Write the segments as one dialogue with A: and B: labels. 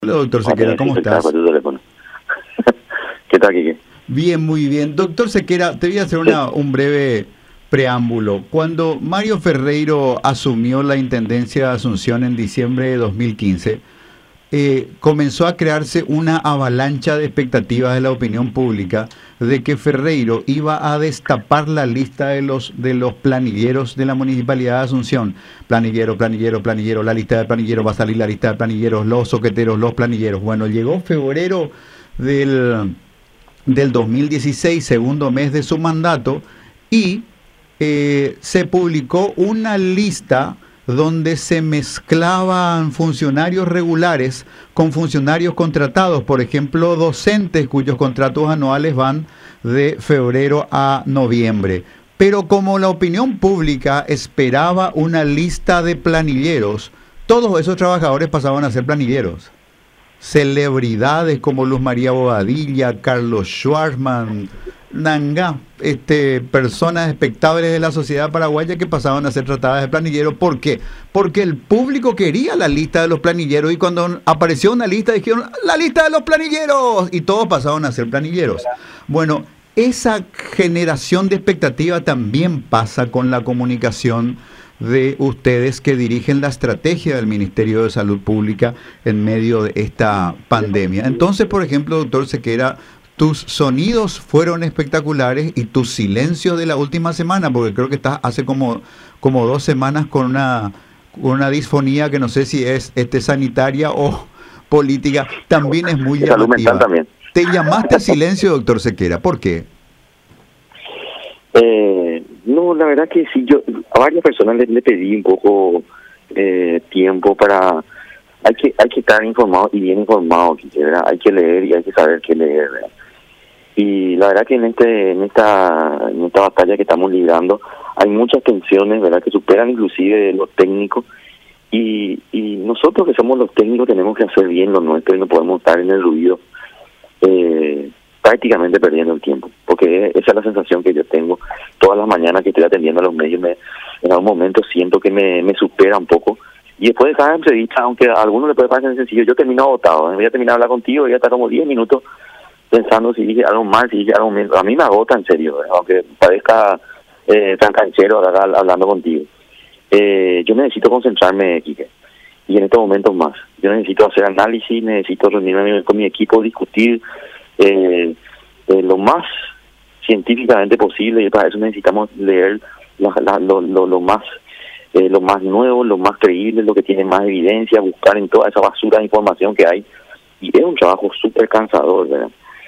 A: Hola, doctor
B: Vamos a
A: Sequera,
B: tener que
A: ¿cómo
B: intentar
A: estás?
B: por tu teléfono. ¿Qué tal, Kike?
A: Bien, muy bien. Doctor Sequera, te voy a hacer
B: Sí,
A: un breve preámbulo. Cuando Mario Ferreiro asumió la Intendencia de Asunción en diciembre de 2015, comenzó a crearse una avalancha de expectativas de la opinión pública de que Ferreiro iba a destapar la lista de los planilleros de la Municipalidad de Asunción. Planillero, planillero, planillero, la lista de planilleros, va a salir la lista de planilleros, los soqueteros, los planilleros. Bueno, llegó febrero del, del 2016, segundo mes de su mandato, y se publicó una lista donde se mezclaban funcionarios regulares con funcionarios contratados, por ejemplo, docentes cuyos contratos anuales van de febrero a noviembre. Pero como la opinión pública esperaba una lista de planilleros, todos esos trabajadores pasaban a ser planilleros. Celebridades como Luz María Bobadilla, Carlos Schwarzman, Nanga, personas espectables de la sociedad paraguaya que pasaban a ser tratadas de planilleros. ¿Por qué? Porque el público quería la lista de los planilleros y cuando apareció una lista dijeron, la lista de los planilleros, y todos pasaban a ser planilleros. Bueno, esa generación de expectativa también pasa con la comunicación de ustedes que dirigen la estrategia del Ministerio de Salud Pública en medio de esta pandemia. Entonces, por ejemplo, doctor Sequera, tus sonidos fueron espectaculares y tus silencios de la última semana, porque creo que estás hace como 2 semanas con una disfonía que no sé si es sanitaria o política, también es muy
B: de salud mental
A: llamativa.
B: también.
A: Te llamaste a silencio, doctor Sequera. ¿Por qué?
B: No, la verdad que sí, yo a varias personas le pedí un poco tiempo para... Hay que estar informado y bien informado, Kike, ¿verdad? Hay que leer y hay que saber qué leer, ¿verdad? Y la verdad que en esta batalla que estamos librando hay muchas tensiones, ¿verdad? Que superan inclusive lo técnico y nosotros que somos los técnicos tenemos que hacer bien lo nuestro y no podemos estar en el ruido prácticamente perdiendo el tiempo, porque esa es la sensación que yo tengo todas las mañanas que estoy atendiendo a los medios. En algún momento siento que me supera un poco y después de cada entrevista, aunque a algunos les puede parecer sencillo, yo termino agotado, voy a terminar de hablar contigo, voy a estar como 10 minutos pensando si dije algo mal, si dije algo menos. A mí me agota en serio, aunque parezca tan canchero hablando contigo. Yo necesito concentrarme, Quique, y en estos momentos más. Yo necesito hacer análisis, necesito reunirme con mi equipo, discutir lo más científicamente posible, y para eso necesitamos leer lo más nuevo, lo más creíble, lo que tiene más evidencia, buscar en toda esa basura de información que hay, y es un trabajo súper cansador, ¿verdad?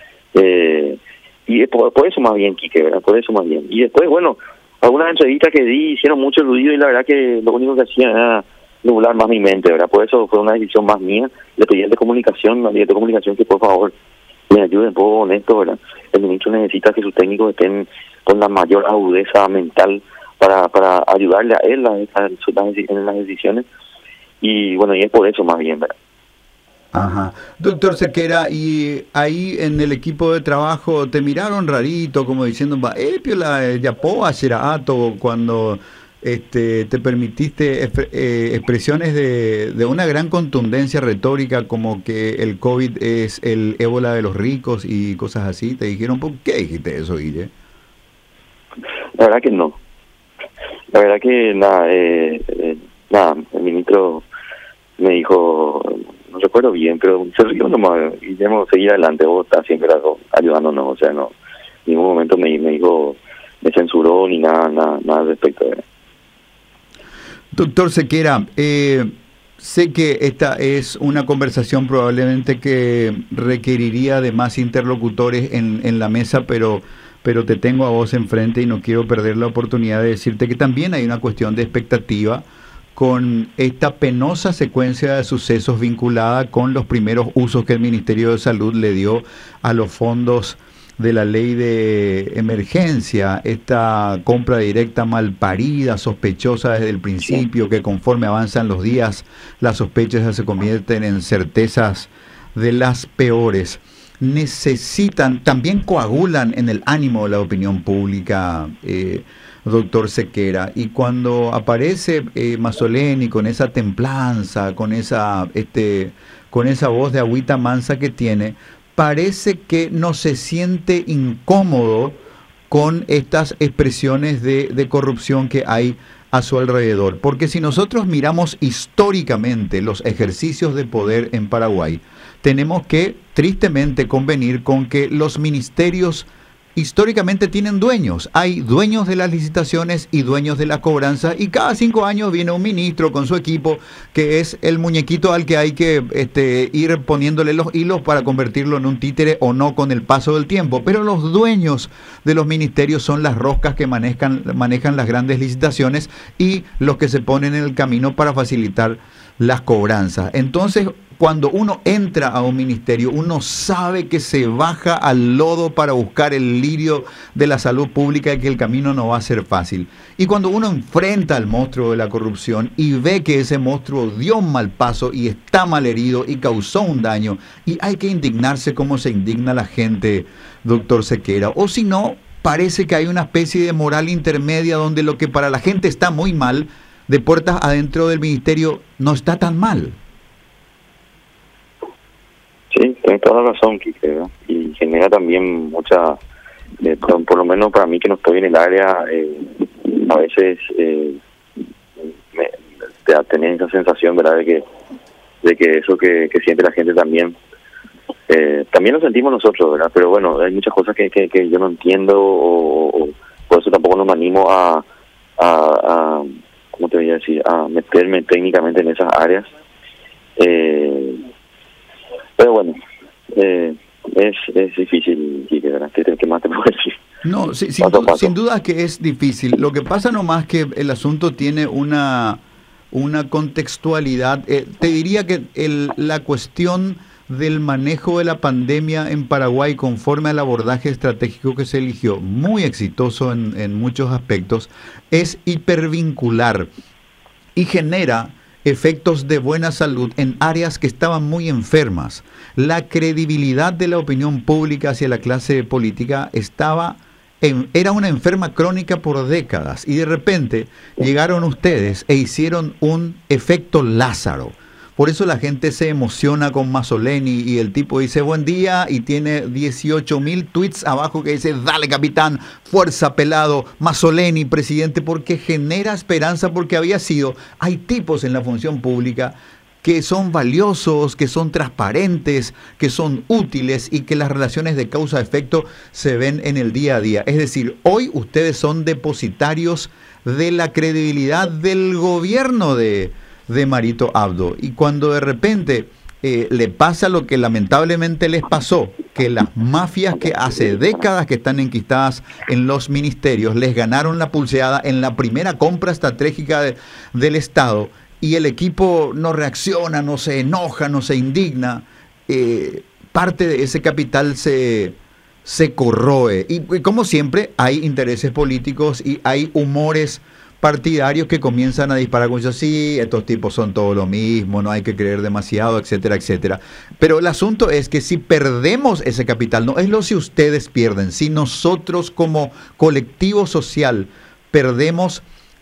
B: Y por eso más bien, Quique, ¿verdad? Por eso más bien. Y después, bueno, algunas entrevistas que di hicieron mucho ruido y la verdad que lo único que hacían era nublar más mi mente, ¿verdad? Por eso fue una decisión más mía. Le pedí al de comunicación, que por favor me ayuden un poco con esto, ¿verdad? El ministro necesita que sus técnicos estén con la mayor agudeza mental para ayudarle a él en las decisiones. Y bueno, y es por eso más bien, ¿verdad?
A: Ajá. Doctor Sequera, y ahí en el equipo de trabajo te miraron rarito, como diciendo, piola, ya puedo hacer ato cuando te permitiste expresiones de una gran contundencia retórica, como que el COVID es el ébola de los ricos y cosas así. Te dijeron, ¿por qué dijiste eso, Guille?
B: La verdad que no. La verdad que el ministro me dijo, no recuerdo bien, pero se rió nomás, y debemos seguir adelante, vos estás siempre ayudándonos, o sea, no, en ningún momento me dijo, me censuró ni nada al respecto.
A: Doctor Sequera, sé que esta es una conversación probablemente que requeriría de más interlocutores en la mesa, pero te tengo a vos enfrente y no quiero perder la oportunidad de decirte que también hay una cuestión de expectativa con esta penosa secuencia de sucesos vinculada con los primeros usos que el Ministerio de Salud le dio a los fondos de la ley de emergencia, esta compra directa malparida, sospechosa desde el principio, que conforme avanzan los días, las sospechas se convierten en certezas de las peores. Necesitan, también coagulan en el ánimo de la opinión pública, doctor Sequera, y cuando aparece Mazzoleni con esa templanza, con con esa voz de agüita mansa que tiene, parece que no se siente incómodo con estas expresiones de corrupción que hay a su alrededor. Porque si nosotros miramos históricamente los ejercicios de poder en Paraguay, tenemos que tristemente convenir con que los ministerios históricamente tienen dueños. Hay dueños de las licitaciones y dueños de la cobranza, y cada 5 años viene un ministro con su equipo que es el muñequito al que hay que ir poniéndole los hilos para convertirlo en un títere o no con el paso del tiempo. Pero los dueños de los ministerios son las roscas que manejan las grandes licitaciones y los que se ponen en el camino para facilitar las cobranzas. Entonces, cuando uno entra a un ministerio, uno sabe que se baja al lodo para buscar el lirio de la salud pública y que el camino no va a ser fácil. Y cuando uno enfrenta al monstruo de la corrupción y ve que ese monstruo dio un mal paso y está mal herido y causó un daño, y hay que indignarse como se indigna la gente, doctor Sequera. O si no, parece que hay una especie de moral intermedia donde lo que para la gente está muy mal, de puertas adentro del ministerio no está tan mal.
B: Sí, tienes toda la razón, Quique, ¿no? Y genera también mucha, por lo menos para mí que no estoy en el área, a veces te da tener esa sensación, ¿verdad?, de que eso que siente la gente también lo sentimos nosotros, ¿verdad? Pero bueno, hay muchas cosas que yo no entiendo, o por eso tampoco no me animo a ¿cómo te voy a decir?, a meterme técnicamente en esas áreas. Pero bueno, es difícil, ¿verdad? ¿Qué más te puedo decir?
A: No, sin duda que es difícil. Lo que pasa nomás que el asunto tiene una contextualidad. Te diría que la cuestión del manejo de la pandemia en Paraguay conforme al abordaje estratégico que se eligió, muy exitoso en muchos aspectos, es hipervincular y genera efectos de buena salud en áreas que estaban muy enfermas. La credibilidad de la opinión pública hacia la clase política era una enferma crónica por décadas, y de repente llegaron ustedes e hicieron un efecto Lázaro. Por eso la gente se emociona con Mazzoleni y el tipo dice buen día y tiene 18.000 tweets abajo que dice dale capitán, fuerza pelado, Mazzoleni presidente, porque genera esperanza, porque hay tipos en la función pública que son valiosos, que son transparentes, que son útiles y que las relaciones de causa-efecto se ven en el día a día. Es decir, hoy ustedes son depositarios de la credibilidad del gobierno de Marito Abdo, y cuando de repente le pasa lo que lamentablemente les pasó, que las mafias que hace décadas que están enquistadas en los ministerios les ganaron la pulseada en la primera compra estratégica del Estado, y el equipo no reacciona, no se enoja, no se indigna, parte de ese capital se corroe, y como siempre hay intereses políticos y hay humores partidarios que comienzan a disparar con eso, sí, estos tipos son todo lo mismo, no hay que creer demasiado, etcétera, etcétera. Pero el asunto es que si perdemos ese capital, no es lo si ustedes pierden, si nosotros como colectivo social perdemos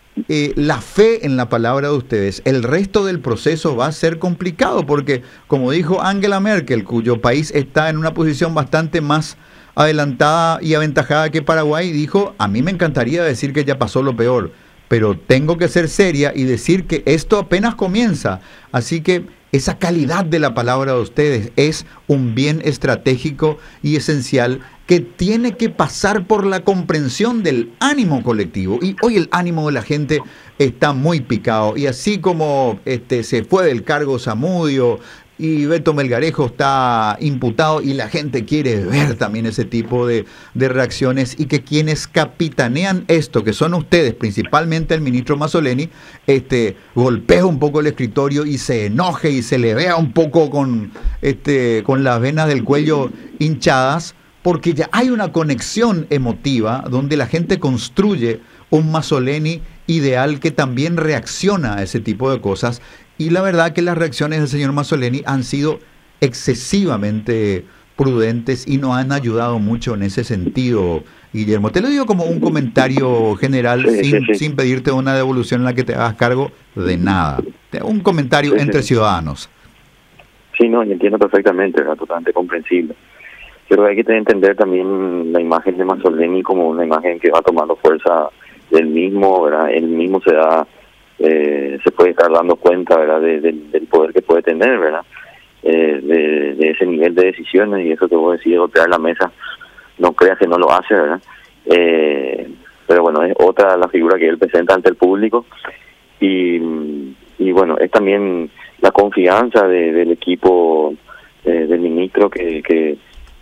A: la fe en la palabra de ustedes, el resto del proceso va a ser complicado, porque como dijo Angela Merkel, cuyo país está en una posición bastante más adelantada y aventajada que Paraguay, dijo, a mí me encantaría decir que ya pasó lo peor, pero tengo que ser seria y decir que esto apenas comienza. Así que esa calidad de la palabra de ustedes es un bien estratégico y esencial que tiene que pasar por la comprensión del ánimo colectivo. Y hoy el ánimo de la gente está muy picado. Y así como se fue del cargo Zamudio y Beto Melgarejo está imputado, y la gente quiere ver también ese tipo de reacciones, y que quienes capitanean esto, que son ustedes, principalmente el ministro Mazzoleni, golpea un poco el escritorio y se enoje y se le vea un poco con las venas del cuello hinchadas, porque ya hay una conexión emotiva donde la gente construye un Mazzoleni ideal que también reacciona a ese tipo de cosas. Y la verdad que las reacciones del señor Mazzoleni han sido excesivamente prudentes y nos han ayudado mucho en ese sentido, Guillermo. Te lo digo como un comentario general, sin pedirte una devolución en la que te hagas cargo de nada. Un comentario entre ciudadanos.
B: Sí, no, y entiendo perfectamente, ¿verdad? Totalmente comprensible. Pero hay que entender también la imagen de Mazzoleni como una imagen que va tomando fuerza del mismo, ¿verdad? Él mismo se puede estar dando cuenta, ¿verdad? Del poder que puede tener, ¿verdad? De ese nivel de decisiones, y eso que vos decís, golpear la mesa, no creas que no lo hace, ¿verdad? Pero bueno, es otra la figura que él presenta ante el público, y bueno, es también la confianza del equipo del ministro que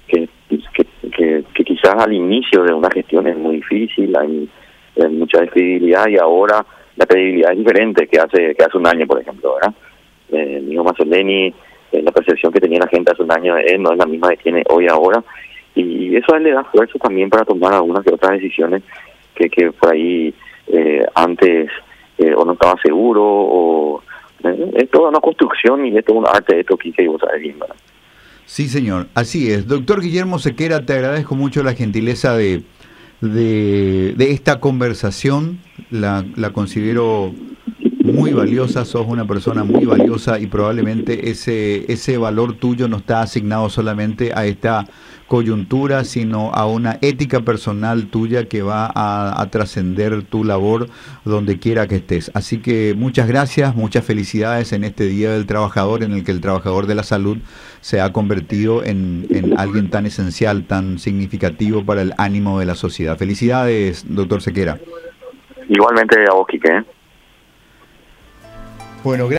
B: quizás al inicio de una gestión es muy difícil, hay mucha credibilidad, y ahora la credibilidad es diferente que hace un año, por ejemplo, ¿verdad? Diego Mazzoleni, la percepción que tenía la gente hace un año de él no es la misma que tiene hoy ahora, y eso a él le da fuerza también para tomar algunas que otras decisiones que por ahí antes o no estaba seguro, o es toda una construcción y es todo un arte esto, Quique, y vos sabés bien, ¿verdad?
A: Sí, señor, así es. Doctor Guillermo Sequera, te agradezco mucho la gentileza de esta conversación, la considero muy valiosa, sos una persona muy valiosa, y probablemente ese valor tuyo no está asignado solamente a esta coyuntura, sino a una ética personal tuya que va a trascender tu labor donde quiera que estés. Así que muchas gracias, muchas felicidades en este Día del Trabajador, en el que el trabajador de la salud se ha convertido en alguien tan esencial, tan significativo para el ánimo de la sociedad. Felicidades, doctor Sequera.
B: Igualmente a vos, Quique, ¿eh?
A: Bueno, gracias.